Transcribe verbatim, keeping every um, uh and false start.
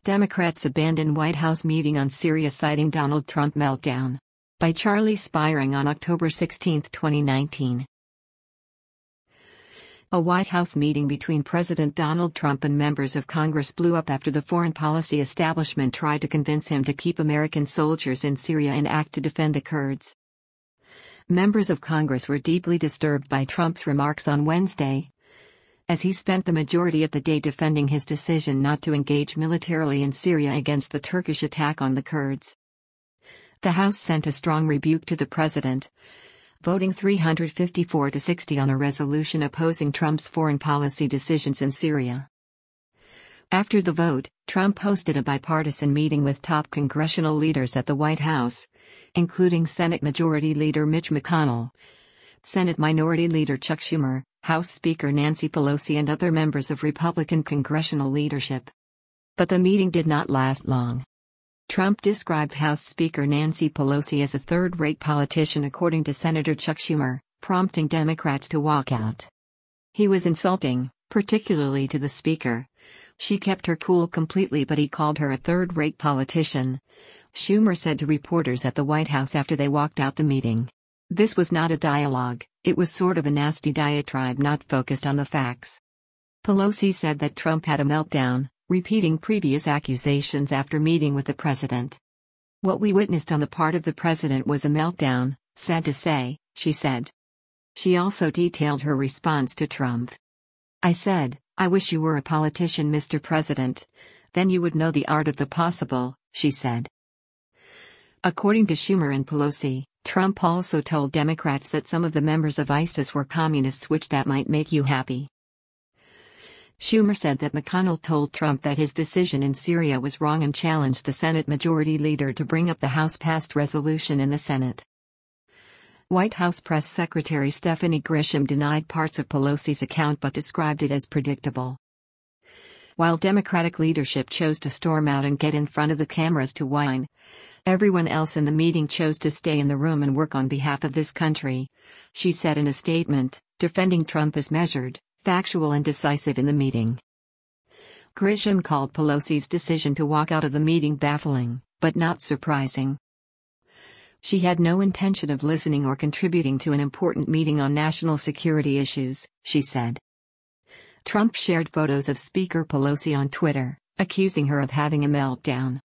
Democrats abandon White House meeting on Syria citing Donald Trump meltdown. By Charlie Spiring on October sixteenth, twenty nineteen. A White House meeting between President Donald Trump and members of Congress blew up after the foreign policy establishment tried to convince him to keep American soldiers in Syria and act to defend the Kurds. Members of Congress were deeply disturbed by Trump's remarks on Wednesday, as he spent the majority of the day defending his decision not to engage militarily in Syria against the Turkish attack on the Kurds. The House sent a strong rebuke to the president, voting three hundred fifty-four to sixty on a resolution opposing Trump's foreign policy decisions in Syria. After the vote, Trump hosted a bipartisan meeting with top congressional leaders at the White House, including Senate Majority Leader Mitch McConnell, Senate Minority Leader Chuck Schumer, House Speaker Nancy Pelosi and other members of Republican congressional leadership. But the meeting did not last long. Trump described House Speaker Nancy Pelosi as a third-rate politician according to Senator Chuck Schumer, prompting Democrats to walk out. He was insulting, particularly to the Speaker. She kept her cool completely, but he called her a third-rate politician, Schumer said to reporters at the White House after they walked out the meeting. This was not a dialogue, it was sort of a nasty diatribe not focused on the facts. Pelosi said that Trump had a meltdown, repeating previous accusations after meeting with the president. What we witnessed on the part of the president was a meltdown, sad to say, she said. She also detailed her response to Trump. I said, I wish you were a politician, Mister President. Then you would know the art of the possible, she said. According to Schumer and Pelosi, Trump also told Democrats that some of the members of ISIS were communists, which that might make you happy. Schumer said that McConnell told Trump that his decision in Syria was wrong and challenged the Senate Majority Leader to bring up the House-passed resolution in the Senate. White House Press Secretary Stephanie Grisham denied parts of Pelosi's account but described it as predictable. While Democratic leadership chose to storm out and get in front of the cameras to whine, everyone else in the meeting chose to stay in the room and work on behalf of this country, she said in a statement, defending Trump as measured, factual and decisive in the meeting. Grisham called Pelosi's decision to walk out of the meeting baffling, but not surprising. She had no intention of listening or contributing to an important meeting on national security issues, she said. Trump shared photos of Speaker Pelosi on Twitter, accusing her of having a meltdown.